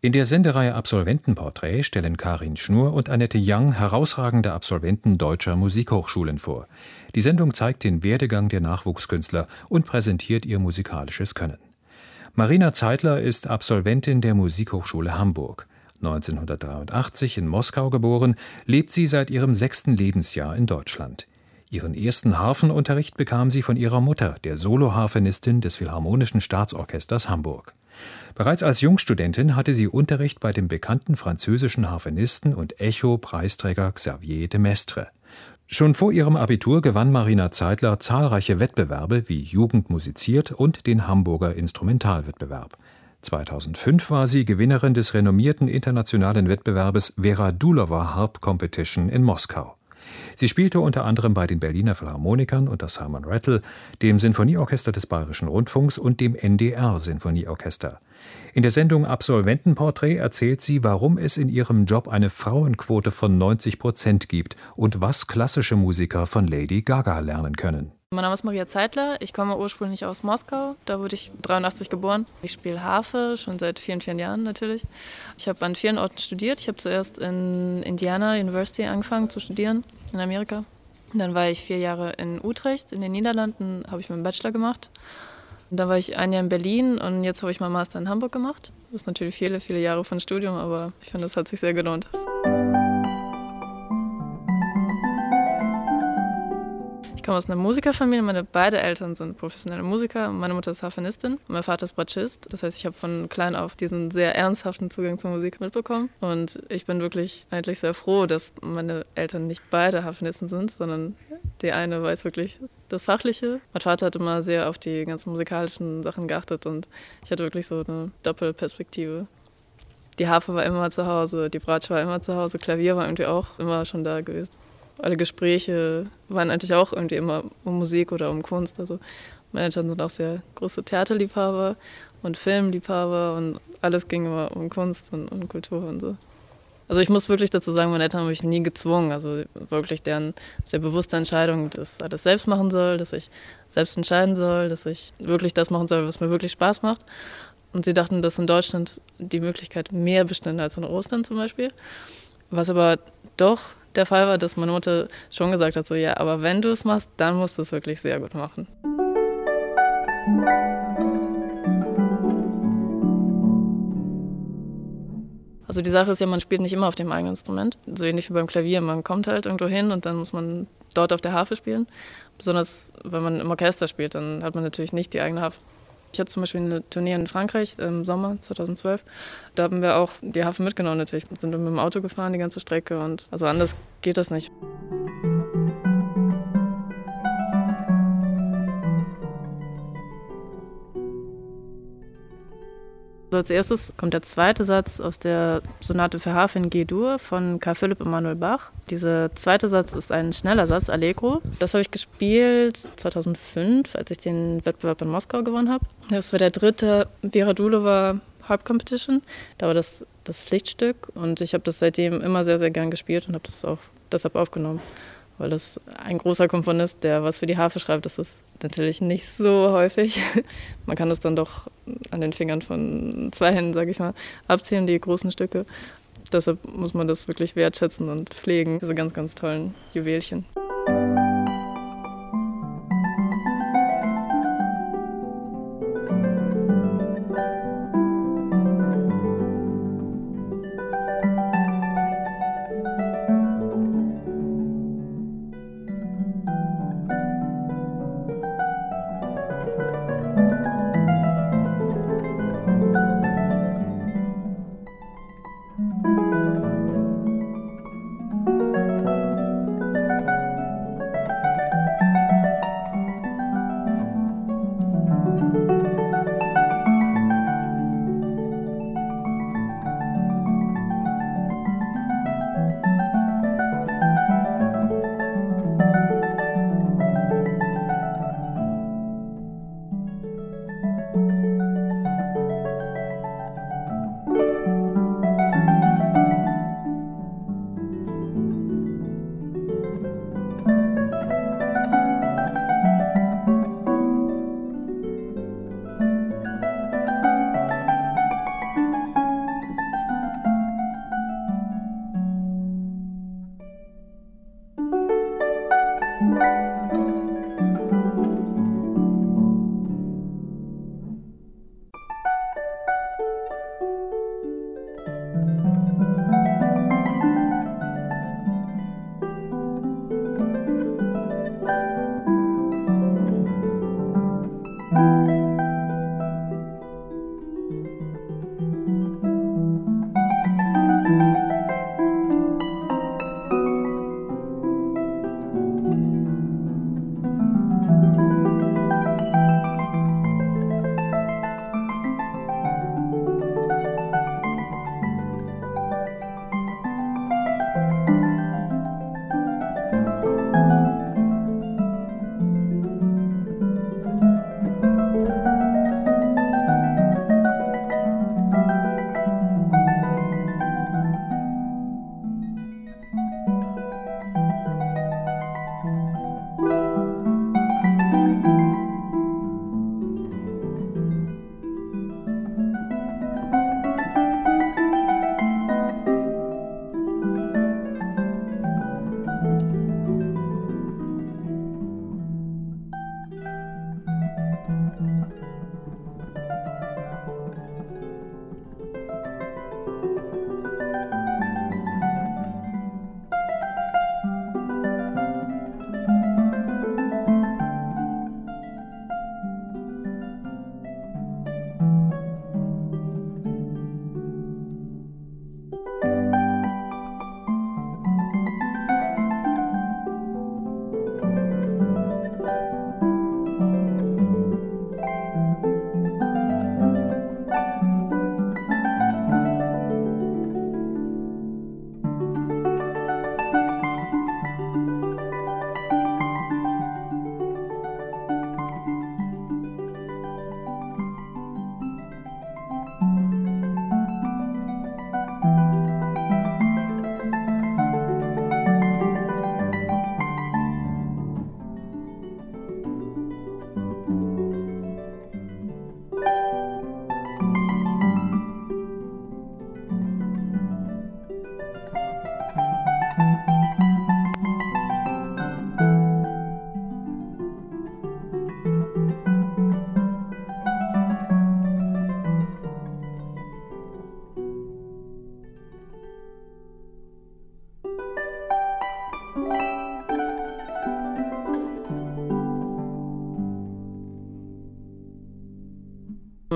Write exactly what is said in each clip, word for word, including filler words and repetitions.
In der Sendereihe Absolventenporträt stellen Karin Schnur und Annette Young herausragende Absolventen deutscher Musikhochschulen vor. Die Sendung zeigt den Werdegang der Nachwuchskünstler und präsentiert ihr musikalisches Können. Marina Zeitler ist Absolventin der Musikhochschule Hamburg. neunzehnhundertdreiundachtzig in Moskau geboren, lebt sie seit ihrem sechsten Lebensjahr in Deutschland. Ihren ersten Harfenunterricht bekam sie von ihrer Mutter, der Soloharfenistin des Philharmonischen Staatsorchesters Hamburg. Bereits als Jungstudentin hatte sie Unterricht bei dem bekannten französischen Harfenisten und Echo-Preisträger Xavier de Maistre. Schon vor ihrem Abitur gewann Marina Zeitler zahlreiche Wettbewerbe wie Jugend musiziert und den Hamburger Instrumentalwettbewerb. zweitausendfünf war sie Gewinnerin des renommierten internationalen Wettbewerbes Vera Dulova Harp Competition in Moskau. Sie spielte unter anderem bei den Berliner Philharmonikern unter Simon Rattle, dem Sinfonieorchester des Bayerischen Rundfunks und dem N D R-Sinfonieorchester. In der Sendung Absolventenporträt erzählt sie, warum es in ihrem Job eine Frauenquote von neunzig Prozent gibt und was klassische Musiker von Lady Gaga lernen können. Mein Name ist Maria Zeitler, ich komme ursprünglich aus Moskau, da wurde ich dreiundachtzig geboren. Ich spiele Harfe, schon seit vielen, vielen Jahren natürlich. Ich habe an vielen Orten studiert, ich habe zuerst in Indiana University angefangen zu studieren, in Amerika. Und dann war ich vier Jahre in Utrecht, in den Niederlanden, habe ich meinen Bachelor gemacht. Und dann war ich ein Jahr in Berlin und jetzt habe ich meinen Master in Hamburg gemacht. Das ist natürlich viele, viele Jahre von Studium, aber ich finde, das hat sich sehr gelohnt. Ich komme aus einer Musikerfamilie, meine beiden Eltern sind professionelle Musiker. Meine Mutter ist Harfenistin und mein Vater ist Bratschist. Das heißt, ich habe von klein auf diesen sehr ernsthaften Zugang zur Musik mitbekommen. Und ich bin wirklich eigentlich sehr froh, dass meine Eltern nicht beide Harfenisten sind, sondern die eine weiß wirklich das Fachliche. Mein Vater hat immer sehr auf die ganzen musikalischen Sachen geachtet und ich hatte wirklich so eine Doppelperspektive. Die Harfe war immer zu Hause, die Bratsche war immer zu Hause, Klavier war irgendwie auch immer schon da gewesen. Alle Gespräche waren eigentlich auch irgendwie immer um Musik oder um Kunst. Also meine Eltern sind auch sehr große Theaterliebhaber und Filmliebhaber und alles ging immer um Kunst und, und Kultur und so. Also ich muss wirklich dazu sagen, meine Eltern haben mich nie gezwungen. Also wirklich deren sehr bewusste Entscheidung, dass ich alles selbst machen soll, dass ich selbst entscheiden soll, dass ich wirklich das machen soll, was mir wirklich Spaß macht. Und sie dachten, dass in Deutschland die Möglichkeit mehr bestünde als in Russland zum Beispiel. Was aber doch der Fall war, dass meine Mutter schon gesagt hat, so ja, aber wenn du es machst, dann musst du es wirklich sehr gut machen. Also die Sache ist ja, man spielt nicht immer auf dem eigenen Instrument, so ähnlich wie beim Klavier. Man kommt halt irgendwo hin und dann muss man dort auf der Harfe spielen. Besonders wenn man im Orchester spielt, dann hat man natürlich nicht die eigene Harfe. Ich hatte zum Beispiel eine Tournee in Frankreich im Sommer zweitausendzwölf. Da haben wir auch die Harfe mitgenommen natürlich. Wir sind mit dem Auto gefahren die ganze Strecke und also anders geht das nicht. Also als erstes kommt der zweite Satz aus der Sonate für Harfe in G-Dur von Karl Philipp Emanuel Bach. Dieser zweite Satz ist ein schneller Satz, Allegro. Das habe ich gespielt zweitausendfünf, als ich den Wettbewerb in Moskau gewonnen habe. Das war der dritte Vera Dulova Harp Competition. Da war das das Pflichtstück und ich habe das seitdem immer sehr, sehr gern gespielt und habe das auch deshalb aufgenommen. Weil das ein großer Komponist, der was für die Harfe schreibt, das ist natürlich nicht so häufig. Man kann das dann doch an den Fingern von zwei Händen, sage ich mal, abzählen, die großen Stücke. Deshalb muss man das wirklich wertschätzen und pflegen, diese ganz, ganz tollen Juwelchen.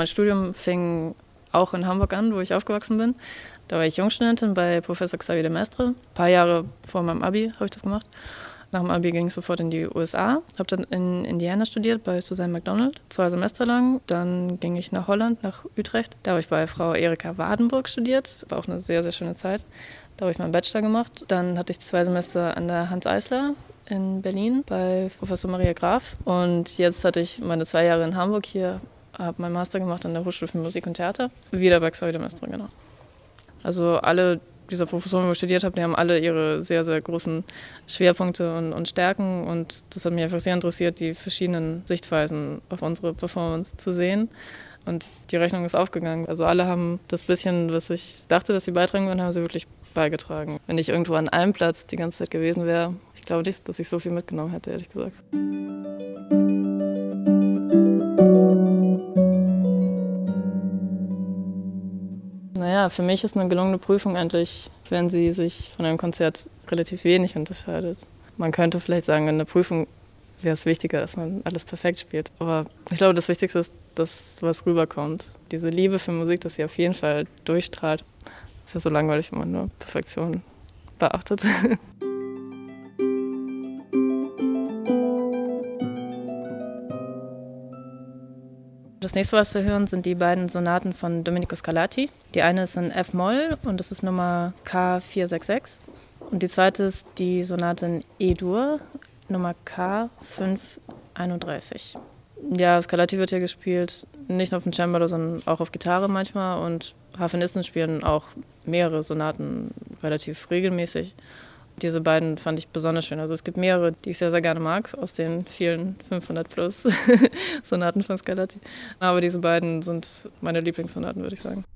mein Studium fing auch in Hamburg an, wo ich aufgewachsen bin. Da war ich Jungstudentin bei Professor Xavier de Maistre. Ein paar Jahre vor meinem Abi habe ich das gemacht. Nach dem Abi ging ich sofort in die U S A, habe dann in Indiana studiert bei Susanne McDonald, zwei Semester lang. Dann ging ich nach Holland, nach Utrecht. Da habe ich bei Frau Erika Wadenburg studiert. War auch eine sehr, sehr schöne Zeit. Da habe ich meinen Bachelor gemacht. Dann hatte ich zwei Semester an der Hans Eisler in Berlin bei Professor Maria Graf. Und jetzt hatte ich meine zwei Jahre in Hamburg hier, habe meinen Master gemacht an der Hochschule für Musik und Theater. Wieder bei Xavier de Maistre, genau. Also alle dieser Professoren, die ich studiert habe, die haben alle ihre sehr, sehr großen Schwerpunkte und, und Stärken. Und das hat mich einfach sehr interessiert, die verschiedenen Sichtweisen auf unsere Performance zu sehen. Und die Rechnung ist aufgegangen. Also alle haben das bisschen, was ich dachte, dass sie beitragen würden, haben sie wirklich beigetragen. Wenn ich irgendwo an einem Platz die ganze Zeit gewesen wäre, ich glaube nicht, dass ich so viel mitgenommen hätte, ehrlich gesagt. Naja, für mich ist eine gelungene Prüfung eigentlich, wenn sie sich von einem Konzert relativ wenig unterscheidet. Man könnte vielleicht sagen, in der Prüfung wäre es wichtiger, dass man alles perfekt spielt. Aber ich glaube, das Wichtigste ist, dass was rüberkommt. Diese Liebe für Musik, dass sie auf jeden Fall durchstrahlt. Ist ja so langweilig, wenn man nur Perfektion beachtet. Das nächste, was wir hören, sind die beiden Sonaten von Domenico Scarlatti. Die eine ist in F-Moll und das ist Nummer K vier sechs sechs. Und die zweite ist die Sonate in E-Dur, Nummer K fünf einunddreißig. Ja, Scarlatti wird hier gespielt, nicht nur auf dem Cembalo, sondern auch auf Gitarre manchmal. Und Harfenisten spielen auch mehrere Sonaten relativ regelmäßig. Diese beiden fand ich besonders schön. Also es gibt mehrere, die ich sehr, sehr gerne mag, aus den vielen fünfhundert plus Sonaten von Scarlatti. Aber diese beiden sind meine Lieblingssonaten, würde ich sagen.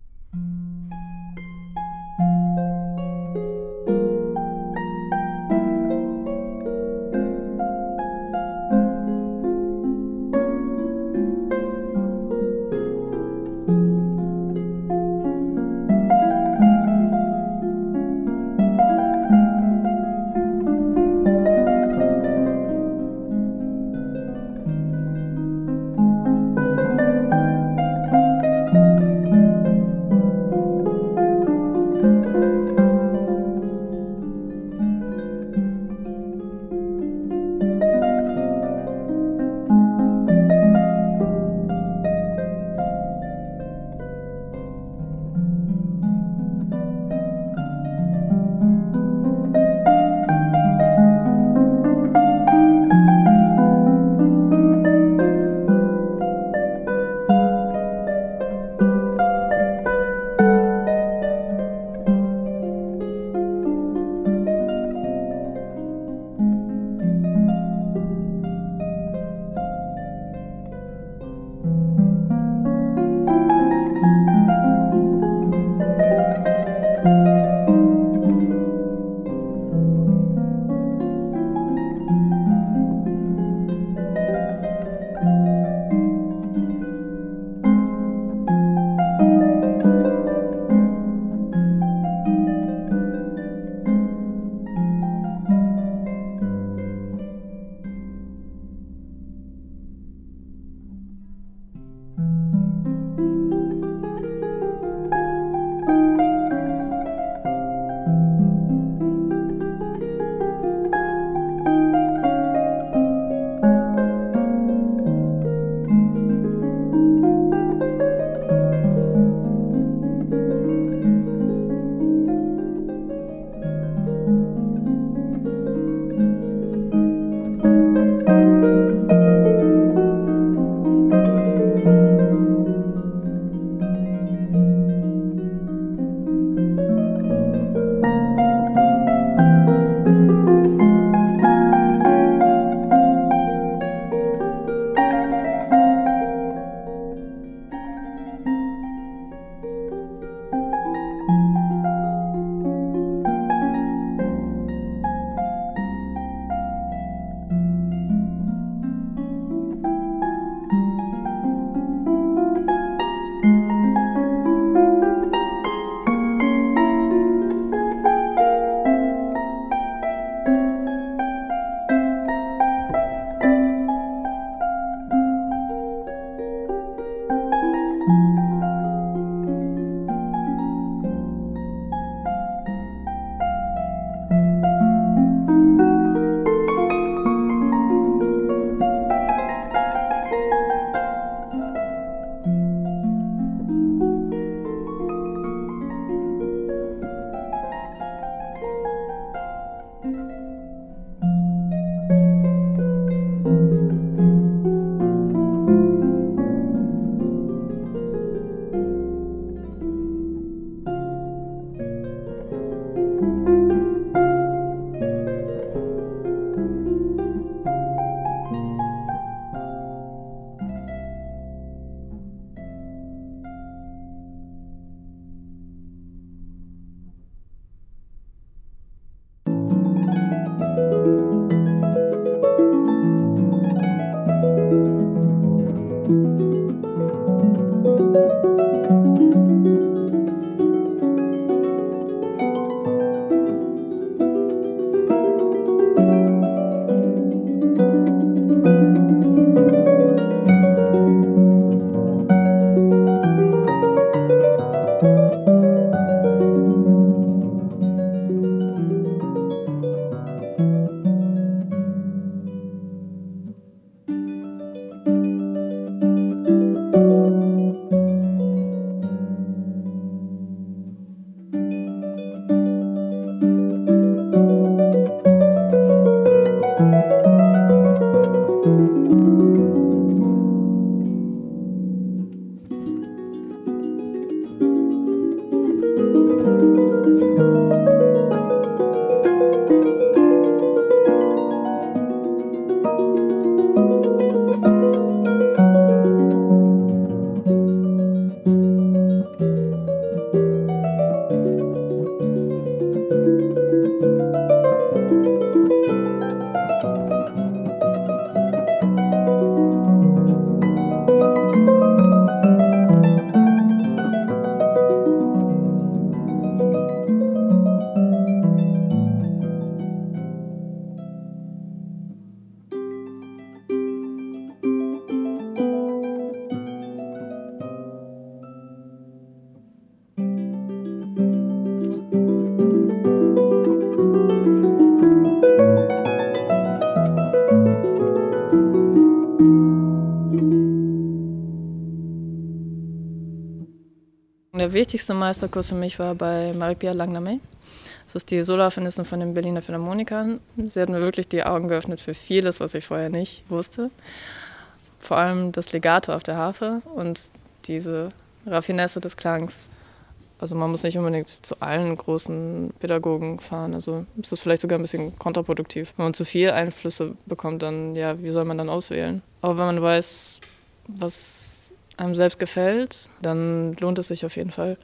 der wichtigste Meisterkurs für mich war bei Marie-Pierre Langnamet. Das ist die Soloharfenistin von den Berliner Philharmonikern. Sie hat mir wirklich die Augen geöffnet für vieles, was ich vorher nicht wusste. Vor allem das Legato auf der Harfe und diese Raffinesse des Klangs. Also man muss nicht unbedingt zu allen großen Pädagogen fahren. Also ist das vielleicht sogar ein bisschen kontraproduktiv. Wenn man zu viel Einflüsse bekommt, dann ja, wie soll man dann auswählen? Aber wenn man weiß, was einem selbst gefällt, dann lohnt es sich auf jeden Fall.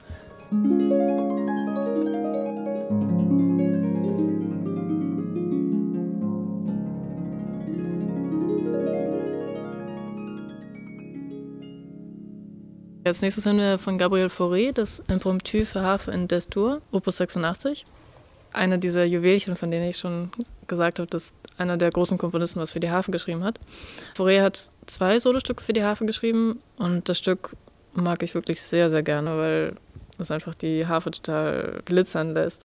Als nächstes hören wir von Gabriel Fauré das Impromptu für Harfe in Des-Dur, Opus sechsundachtzig. Eine dieser Juwelchen, von denen ich schon gesagt habe, dass einer der großen Komponisten was für die Harfe geschrieben hat. Fauré hat zwei Solostücke für die Harfe geschrieben und das Stück mag ich wirklich sehr, sehr gerne, weil es einfach die Harfe total glitzern lässt.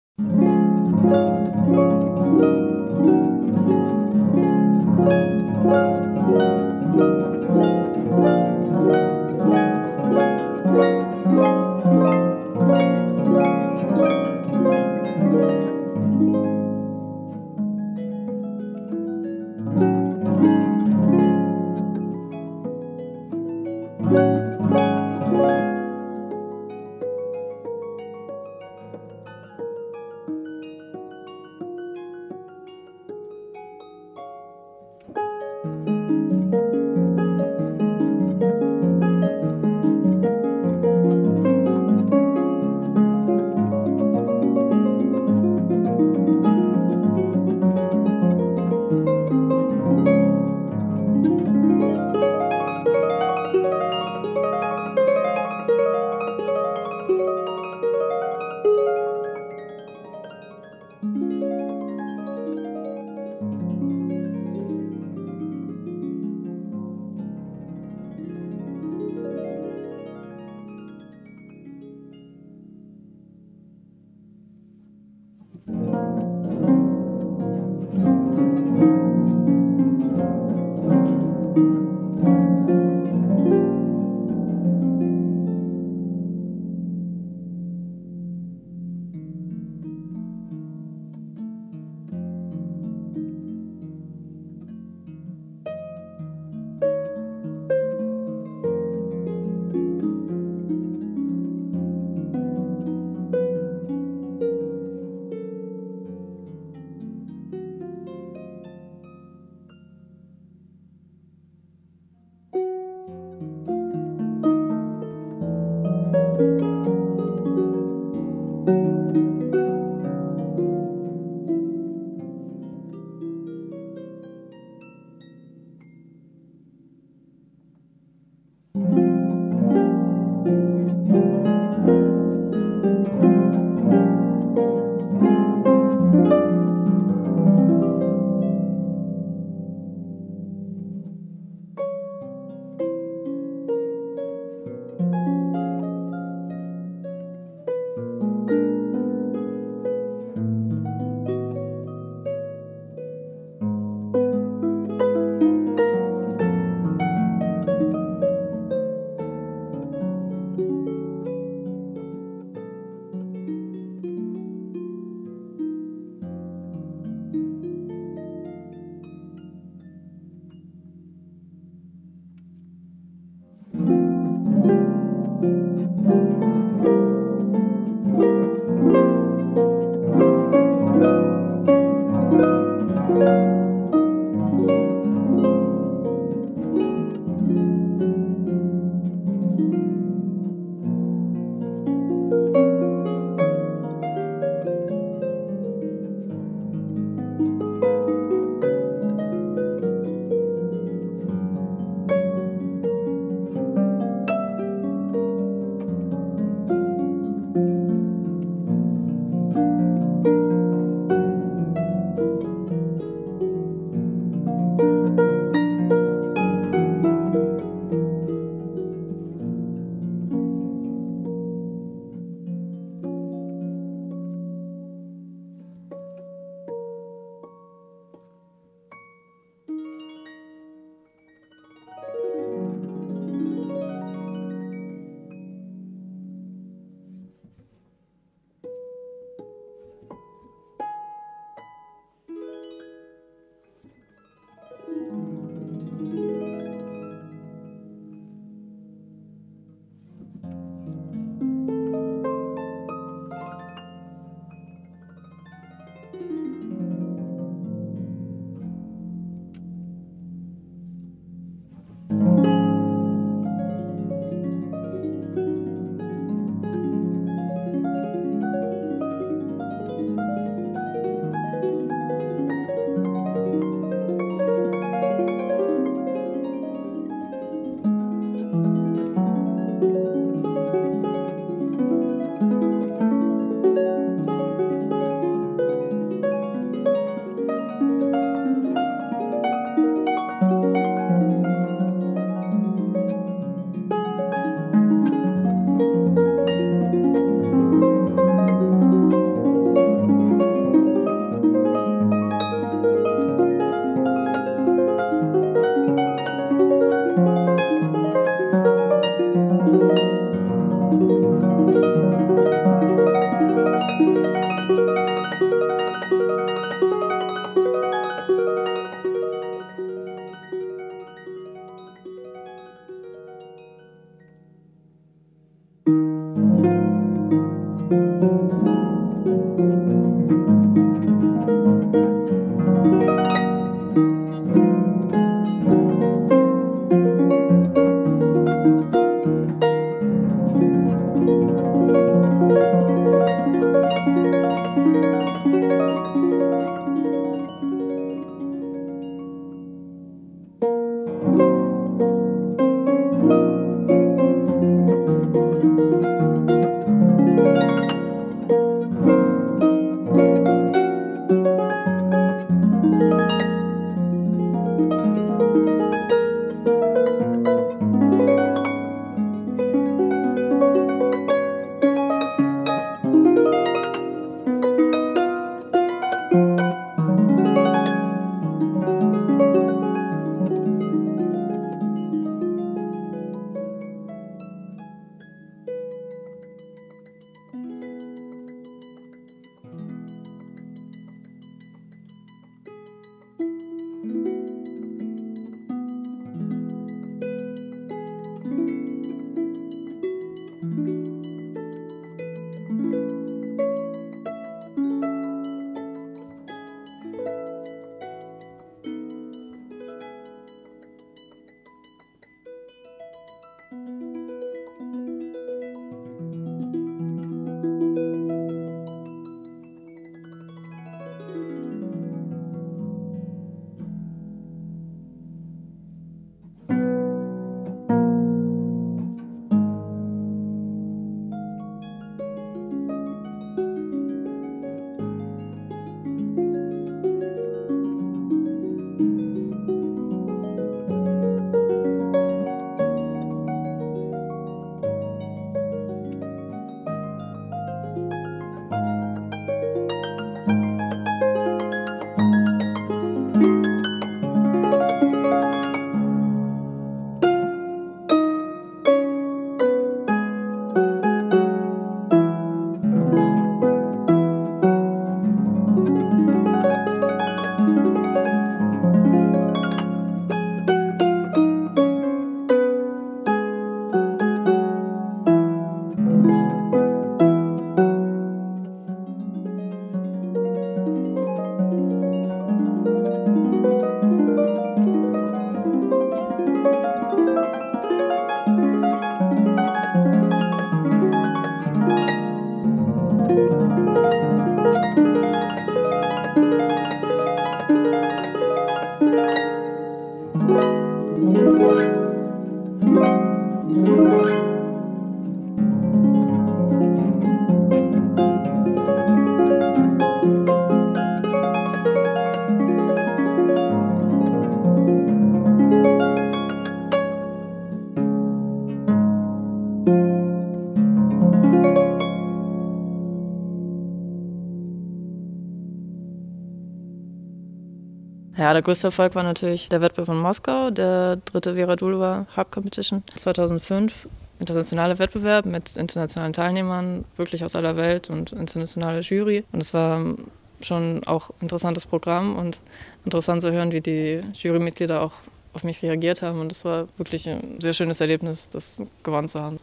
Ja, der größte Erfolg war natürlich der Wettbewerb in Moskau, der dritte Vera Dulova Harp Competition zweitausendfünf. Internationaler Wettbewerb mit internationalen Teilnehmern, wirklich aus aller Welt und internationale Jury. Und es war schon auch ein interessantes Programm und interessant zu hören, wie die Jurymitglieder auch auf mich reagiert haben. Und es war wirklich ein sehr schönes Erlebnis, das gewonnen zu haben.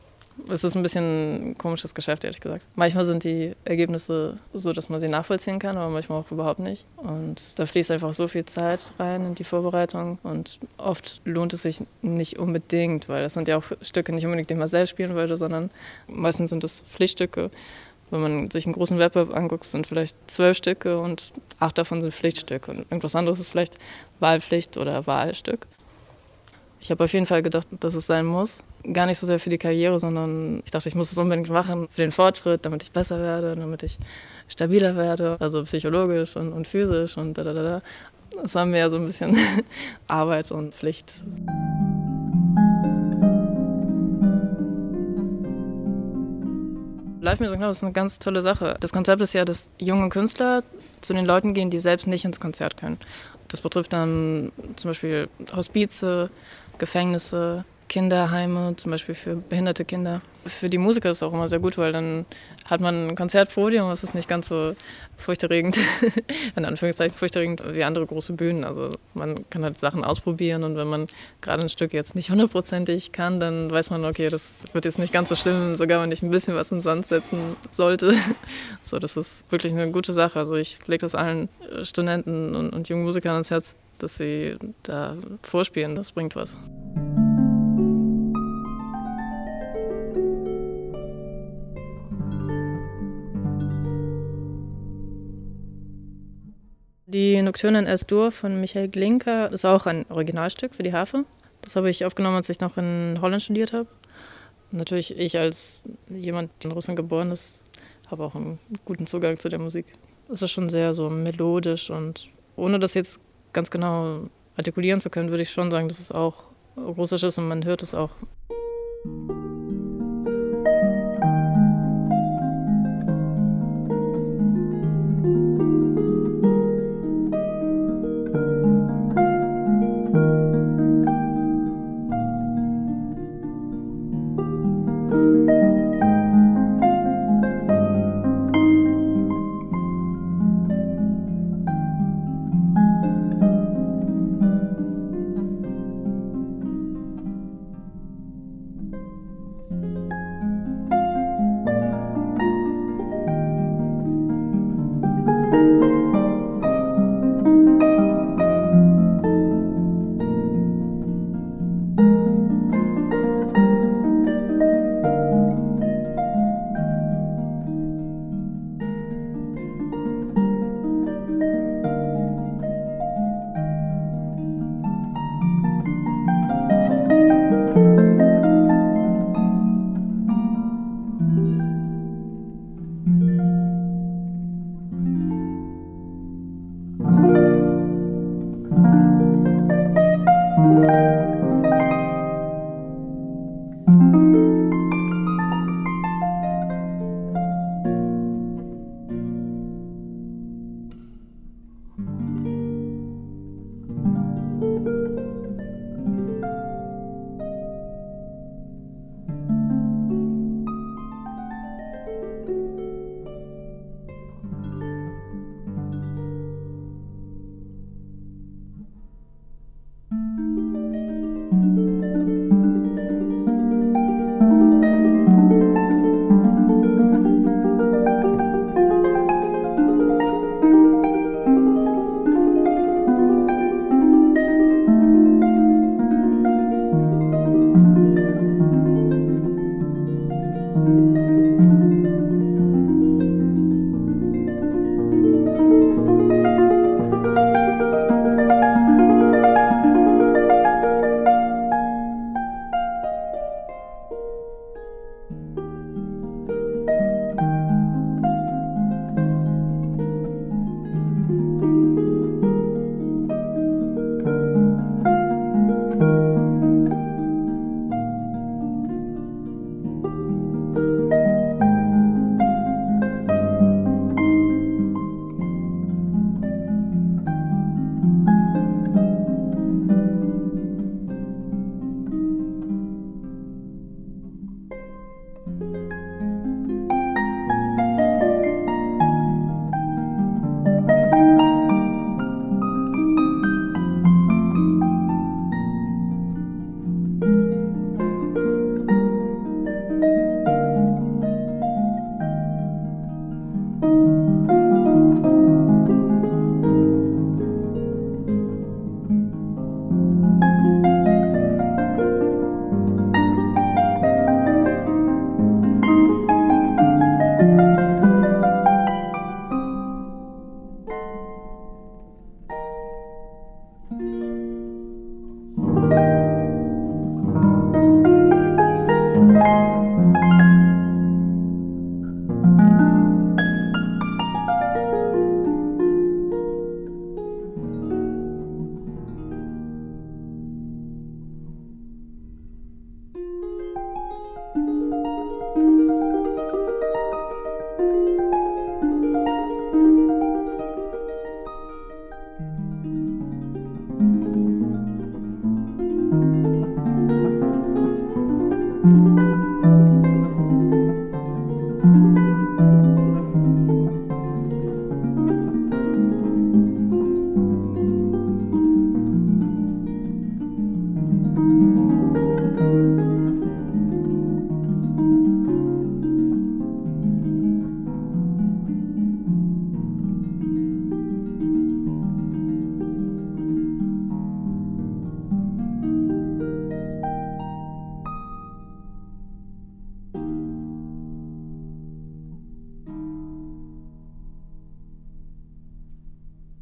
Es ist ein bisschen ein komisches Geschäft, ehrlich gesagt. Manchmal sind die Ergebnisse so, dass man sie nachvollziehen kann, aber manchmal auch überhaupt nicht. Und da fließt einfach so viel Zeit rein in die Vorbereitung. Und oft lohnt es sich nicht unbedingt, weil das sind ja auch Stücke nicht unbedingt, die man selbst spielen würde, sondern meistens sind es Pflichtstücke. Wenn man sich einen großen Wettbewerb anguckt, sind vielleicht zwölf Stücke und acht davon sind Pflichtstücke. Und irgendwas anderes ist vielleicht Wahlpflicht oder Wahlstück. Ich habe auf jeden Fall gedacht, dass es sein muss. Gar nicht so sehr für die Karriere, sondern ich dachte, ich muss es unbedingt machen für den Fortschritt, damit ich besser werde, damit ich stabiler werde, also psychologisch und, und physisch und da, da, da, da. Das war mehr so ein bisschen Arbeit und Pflicht. Live-Musik, das ist eine ganz tolle Sache. Das Konzept ist ja, dass junge Künstler zu den Leuten gehen, die selbst nicht ins Konzert können. Das betrifft dann zum Beispiel Hospize, Gefängnisse, Kinderheime, zum Beispiel für behinderte Kinder. Für die Musiker ist es auch immer sehr gut, weil dann hat man ein Konzertpodium, es ist nicht ganz so furchterregend, in Anführungszeichen furchterregend wie andere große Bühnen. Also man kann halt Sachen ausprobieren und wenn man gerade ein Stück jetzt nicht hundertprozentig kann, dann weiß man, okay, das wird jetzt nicht ganz so schlimm, sogar wenn ich ein bisschen was in den Sand setzen sollte. So, das ist wirklich eine gute Sache. Also ich lege das allen Studenten und, und jungen Musikern ans Herz, dass sie da vorspielen, das bringt was. Die Nocturne in Es-Dur von Michael Glinka ist auch ein Originalstück für die Harfe. Das habe ich aufgenommen, als ich noch in Holland studiert habe. Und natürlich ich als jemand, der in Russland geboren ist, habe auch einen guten Zugang zu der Musik. Es ist schon sehr so melodisch und ohne das jetzt ganz genau artikulieren zu können, würde ich schon sagen, dass es auch russisch ist und man hört es auch.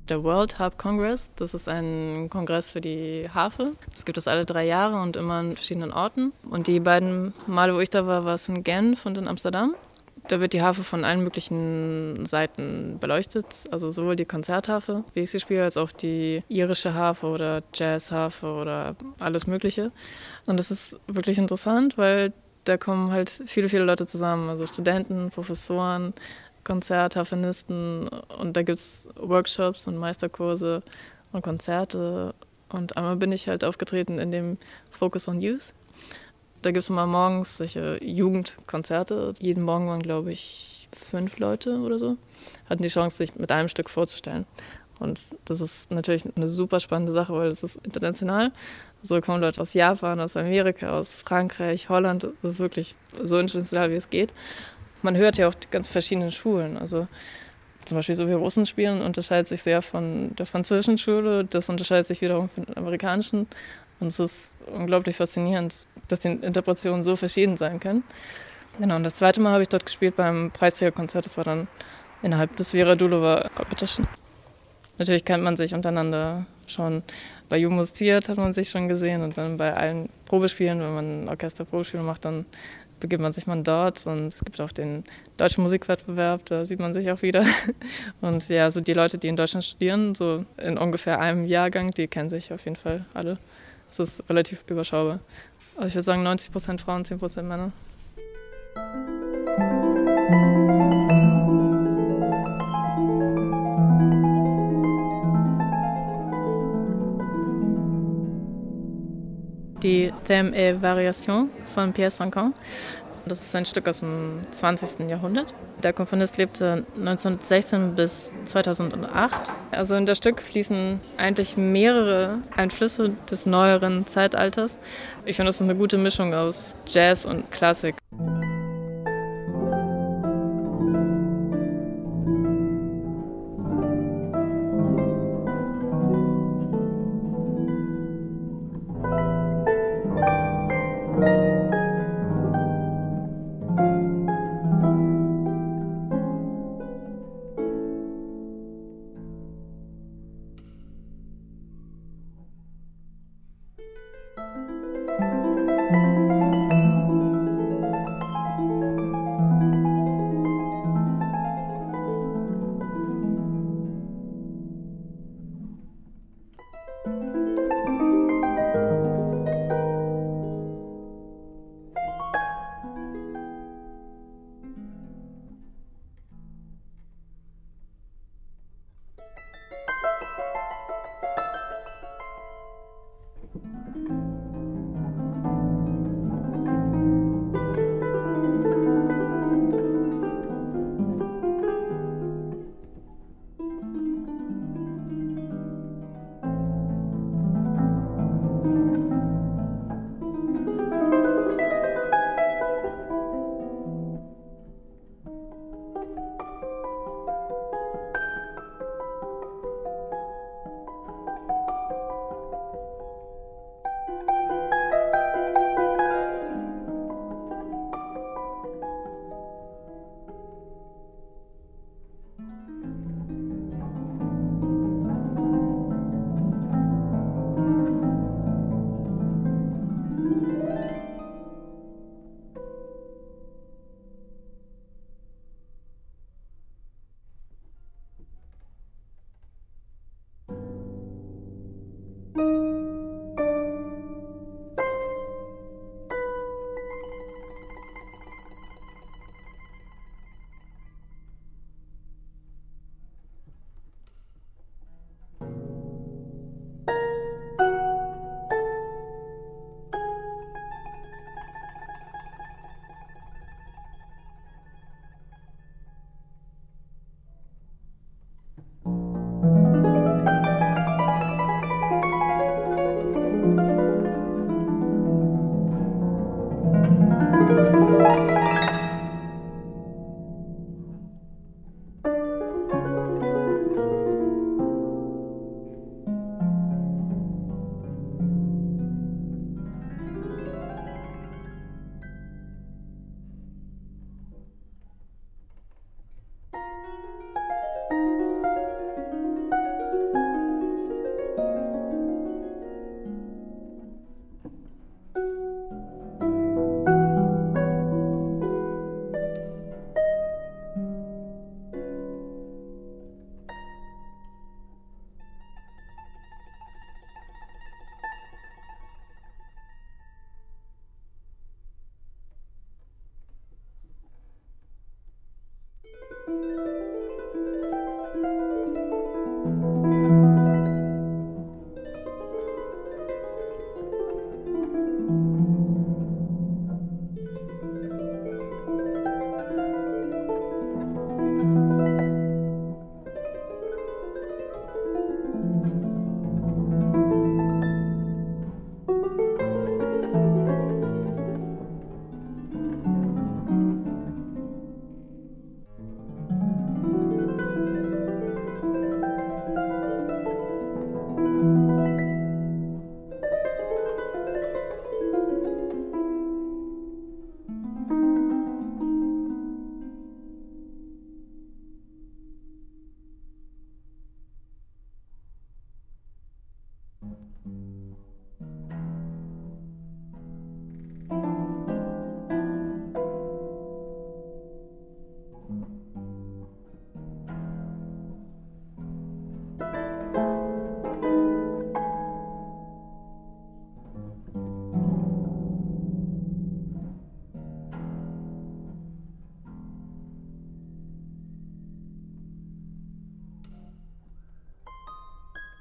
Der World Harp Congress, das ist ein Kongress für die Harfe. Das gibt es alle drei Jahre und immer an verschiedenen Orten. Und die beiden Male, wo ich da war, war es in Genf und in Amsterdam. Da wird die Harfe von allen möglichen Seiten beleuchtet, also sowohl die Konzertharfe, wie ich sie spiele, als auch die irische Harfe oder Jazzharfe oder alles Mögliche. Und das ist wirklich interessant, weil da kommen halt viele, viele Leute zusammen, also Studenten, Professoren, Konzertharfenisten, und da gibt es Workshops und Meisterkurse und Konzerte. Und einmal bin ich halt aufgetreten in dem Focus on Youth. Da gibt es immer morgens solche Jugendkonzerte. Jeden Morgen waren, glaube ich, fünf Leute oder so, hatten die Chance, sich mit einem Stück vorzustellen. Und das ist natürlich eine super spannende Sache, weil es ist international. So kommen Leute aus Japan, aus Amerika, aus Frankreich, Holland. Das ist wirklich so international, wie es geht. Man hört ja auch die ganz verschiedenen Schulen. Also zum Beispiel so wie Russen spielen unterscheidet sich sehr von der französischen Schule. Das unterscheidet sich wiederum von der amerikanischen. Und es ist unglaublich faszinierend, dass die Interpretationen so verschieden sein können. Genau, und das zweite Mal habe ich dort gespielt beim Preisträgerkonzert. Das war dann innerhalb des Vera Dulova Competition. Natürlich kennt man sich untereinander schon. Bei You musiziert hat man sich schon gesehen und dann bei allen Probespielen, wenn man Orchesterprobespiele macht, dann begibt man sich mal dort. Und es gibt auch den deutschen Musikwettbewerb, da sieht man sich auch wieder. Und ja, so die Leute, die in Deutschland studieren, so in ungefähr einem Jahrgang, die kennen sich auf jeden Fall alle. Es ist relativ überschaubar. Also ich würde sagen neunzig Prozent Frauen, zehn Prozent Männer. Die Thème et Variation von Pierre Sancan. Das ist ein Stück aus dem zwanzigsten Jahrhundert. Der Komponist lebte neunzehnhundertsechzehn bis zweitausendacht. Also in das Stück fließen eigentlich mehrere Einflüsse des neueren Zeitalters. Ich finde, das ist eine gute Mischung aus Jazz und Klassik.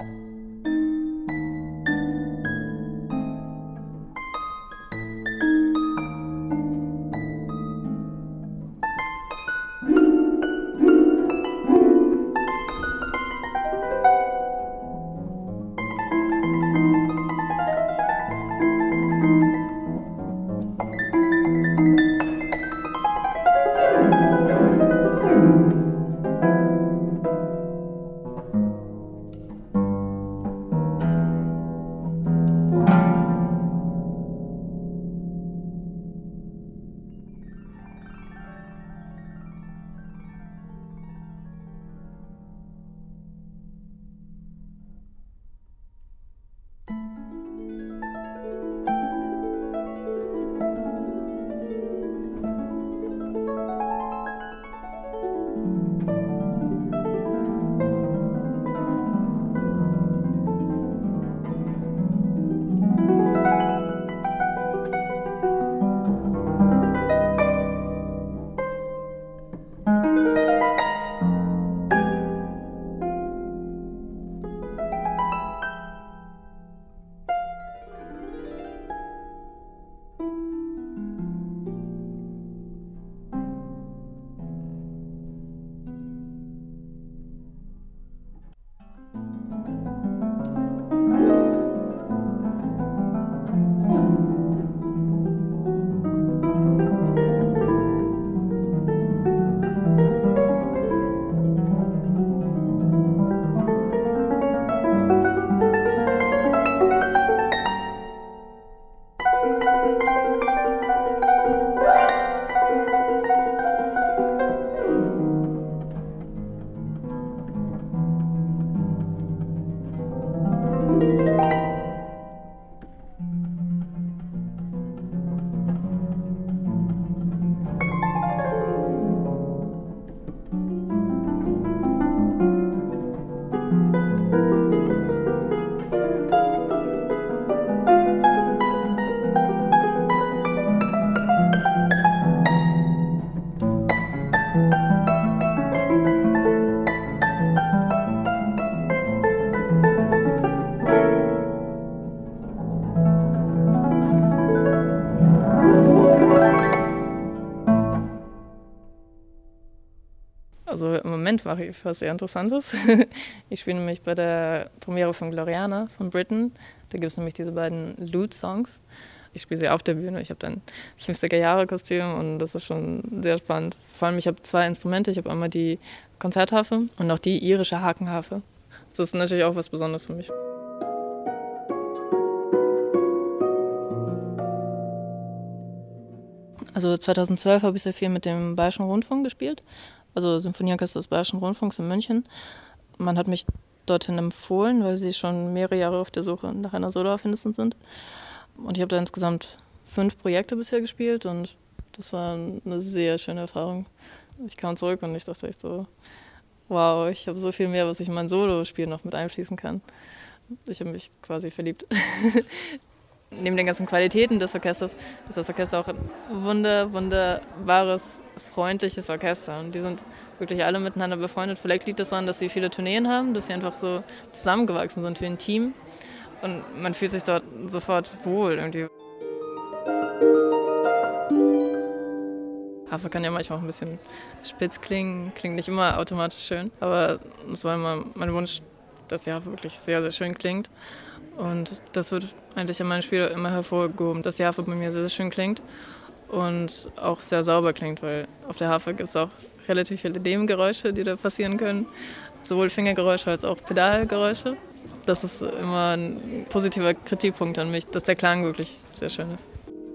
Also im Moment mache ich was sehr Interessantes. Ich spiele nämlich bei der Premiere von Gloriana von Britain. Da gibt es nämlich diese beiden Lute-Songs. Ich spiele sie auf der Bühne. Ich habe dann fünfziger-Jahre-Kostüm und das ist schon sehr spannend. Vor allem, ich habe zwei Instrumente. Ich habe einmal die Konzertharfe und noch die irische Hakenharfe. Das ist natürlich auch was Besonderes für mich. Also zweitausendzwölf habe ich sehr viel mit dem Bayerischen Rundfunk gespielt, also Symphonieorchester des Bayerischen Rundfunks in München. Man hat mich dorthin empfohlen, weil sie schon mehrere Jahre auf der Suche nach einer Soloharfenistin sind. Und ich habe da insgesamt fünf Projekte bisher gespielt und das war eine sehr schöne Erfahrung. Ich kam zurück und ich dachte echt so, wow, ich habe so viel mehr, was ich in mein Solospiel noch mit einfließen kann. Ich habe mich quasi verliebt. Neben den ganzen Qualitäten des Orchesters ist das Orchester auch ein wunder, wunderbares, freundliches Orchester. Und die sind wirklich alle miteinander befreundet. Vielleicht liegt es daran, dass sie viele Tourneen haben, dass sie einfach so zusammengewachsen sind wie ein Team. Und man fühlt sich dort sofort wohl irgendwie. Harfe kann ja manchmal auch ein bisschen spitz klingen, klingt nicht immer automatisch schön. Aber es war immer mein Wunsch, dass die Harfe wirklich sehr, sehr schön klingt. Und das wird eigentlich in meinem Spiel immer hervorgehoben, dass die Harfe bei mir sehr, sehr schön klingt und auch sehr sauber klingt, weil auf der Harfe gibt es auch relativ viele Nebengeräusche, die da passieren können. Sowohl Fingergeräusche als auch Pedalgeräusche. Das ist immer ein positiver Kritikpunkt an mich, dass der Klang wirklich sehr schön ist.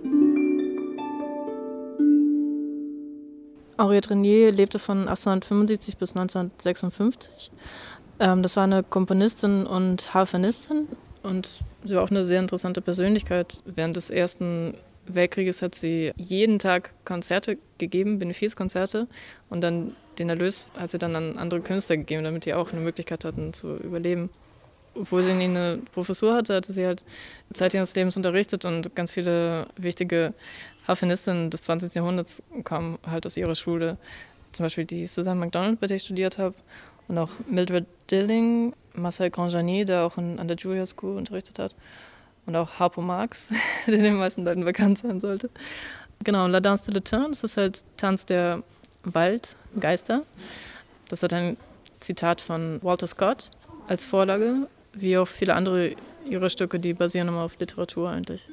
Henriette Renier lebte von achtzehnhundertfünfundsiebzig bis neunzehnhundertsechsundfünfzig. Das war eine Komponistin und Harfenistin. Und sie war auch eine sehr interessante Persönlichkeit. Während des Ersten Weltkrieges hat sie jeden Tag Konzerte gegeben, Benefizkonzerte. Und dann den Erlös hat sie dann an andere Künstler gegeben, damit die auch eine Möglichkeit hatten zu überleben. Obwohl sie nie eine Professur hatte, hatte sie halt Zeit ihres Lebens unterrichtet und ganz viele wichtige Harfenistinnen des zwanzigsten Jahrhunderts kamen halt aus ihrer Schule. Zum Beispiel die Susanne MacDonald, bei der ich studiert habe. Und auch Mildred Dilling, Marcel Grandjani, der auch in, an der Juilliard School unterrichtet hat. Und auch Harpo Marx, der den meisten Leuten bekannt sein sollte. Genau, und La Danse de l'Automne, das ist halt Tanz der Waldgeister. Das hat ein Zitat von Walter Scott als Vorlage, wie auch viele andere ihrer Stücke, die basieren immer auf Literatur eigentlich.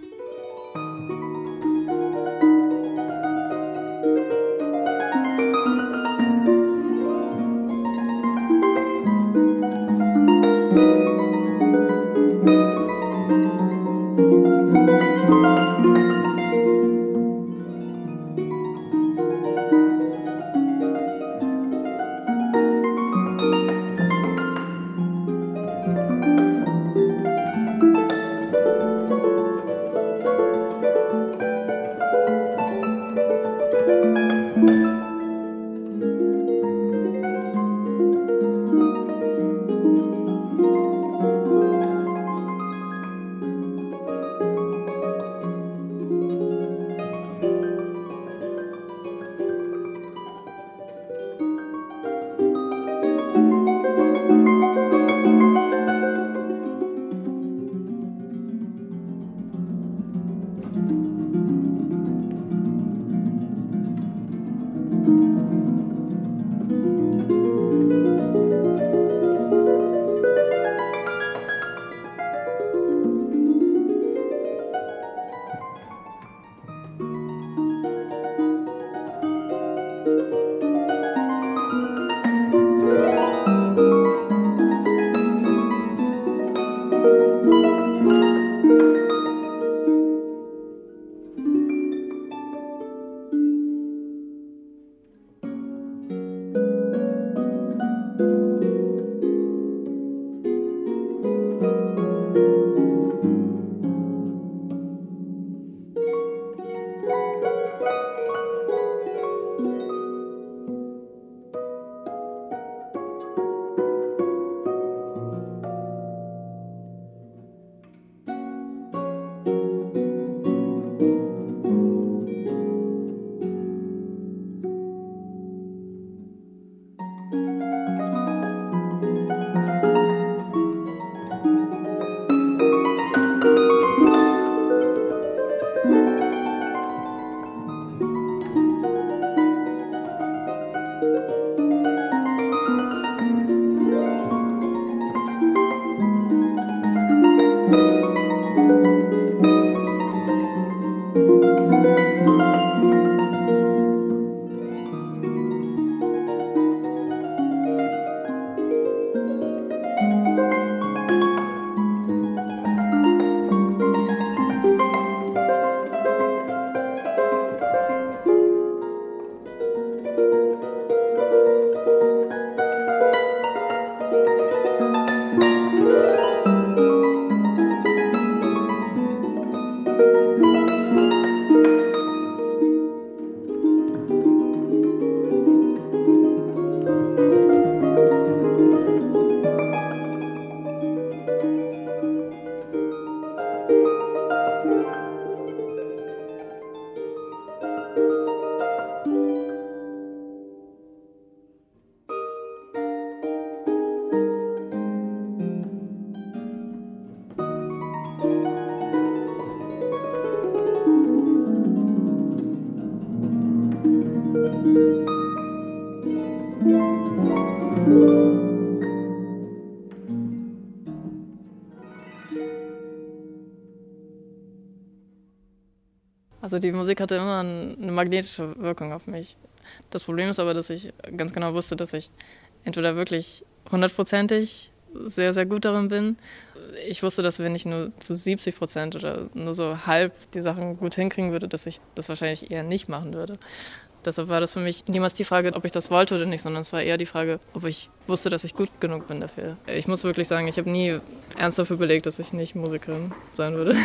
Also die Musik hatte immer eine magnetische Wirkung auf mich. Das Problem ist aber, dass ich ganz genau wusste, dass ich entweder wirklich hundertprozentig sehr, sehr gut darin bin. Ich wusste, dass wenn ich nur zu siebzig Prozent oder nur so halb die Sachen gut hinkriegen würde, dass ich das wahrscheinlich eher nicht machen würde. Deshalb war das für mich niemals die Frage, ob ich das wollte oder nicht, sondern es war eher die Frage, ob ich wusste, dass ich gut genug bin dafür. Ich muss wirklich sagen, ich habe nie ernsthaft überlegt, dass ich nicht Musikerin sein würde.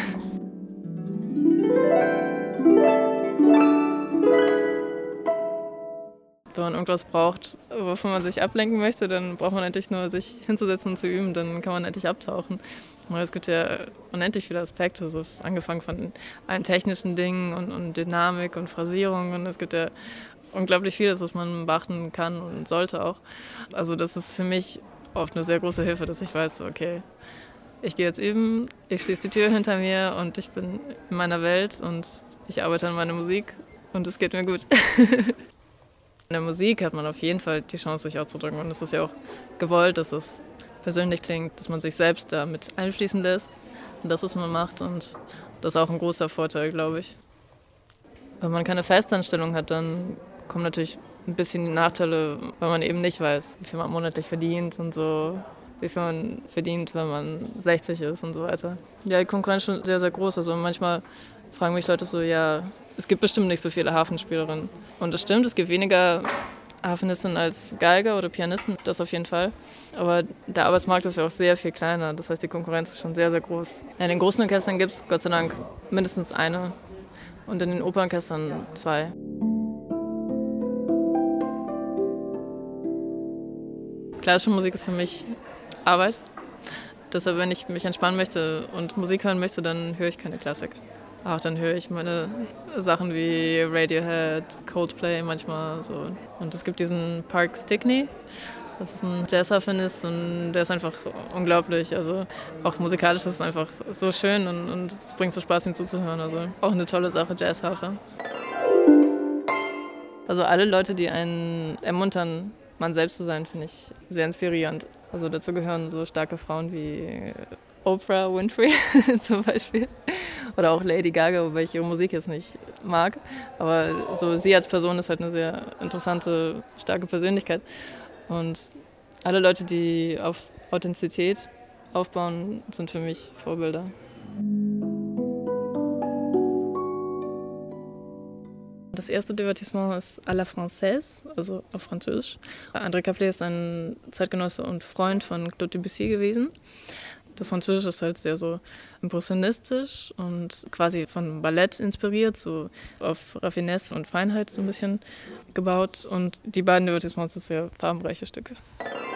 Wenn man irgendwas braucht, wovon man sich ablenken möchte, dann braucht man endlich nur sich hinzusetzen und zu üben, dann kann man endlich abtauchen. Und es gibt ja unendlich viele Aspekte, so angefangen von allen technischen Dingen und, und Dynamik und Phrasierung, und es gibt ja unglaublich viel ist, was man beachten kann und sollte auch. Also das ist für mich oft eine sehr große Hilfe, dass ich weiß, okay, ich gehe jetzt üben, ich schließe die Tür hinter mir und ich bin in meiner Welt und ich arbeite an meiner Musik und es geht mir gut. In der Musik hat man auf jeden Fall die Chance, sich auszudrücken und es ist ja auch gewollt, dass es persönlich klingt, dass man sich selbst da mit einfließen lässt und das, was man macht, und das ist auch ein großer Vorteil, glaube ich. Wenn man keine Festanstellung hat, dann kommen natürlich ein bisschen die Nachteile, weil man eben nicht weiß, wie viel man monatlich verdient und so, wie viel man verdient, wenn man sechzig ist und so weiter. Ja, die Konkurrenz ist schon sehr, sehr groß. Also manchmal fragen mich Leute so, ja, es gibt bestimmt nicht so viele Hafenspielerinnen. Und das stimmt, es gibt weniger Harfenistinnen als Geiger oder Pianisten, das auf jeden Fall. Aber der Arbeitsmarkt ist ja auch sehr viel kleiner, das heißt, die Konkurrenz ist schon sehr, sehr groß. In den großen Orchestern gibt es Gott sei Dank mindestens eine und in den Opernorchestern zwei. Klassische Musik ist für mich Arbeit. Deshalb, wenn ich mich entspannen möchte und Musik hören möchte, dann höre ich keine Klassik. Auch dann höre ich meine Sachen wie Radiohead, Coldplay manchmal so. Und es gibt diesen Park Stickney, das ist ein Jazzharfenist und der ist einfach unglaublich. Also auch musikalisch ist es einfach so schön und, und es bringt so Spaß, ihm zuzuhören. Also auch eine tolle Sache, Jazzharfe. Also alle Leute, die einen ermuntern, man selbst zu sein, finde ich sehr inspirierend. Also dazu gehören so starke Frauen wie Oprah Winfrey zum Beispiel oder auch Lady Gaga, wobei ich ihre Musik jetzt nicht mag. Aber so sie als Person ist halt eine sehr interessante, starke Persönlichkeit. Und alle Leute, die auf Authentizität aufbauen, sind für mich Vorbilder. Das erste Divertissement ist à la Française, also auf Französisch. André Caplet ist ein Zeitgenosse und Freund von Claude Debussy gewesen. Das Französische ist halt sehr so impressionistisch und quasi von Ballett inspiriert, so auf Raffinesse und Feinheit so ein bisschen gebaut. Und die beiden Divertissements sind sehr farbenreiche Stücke.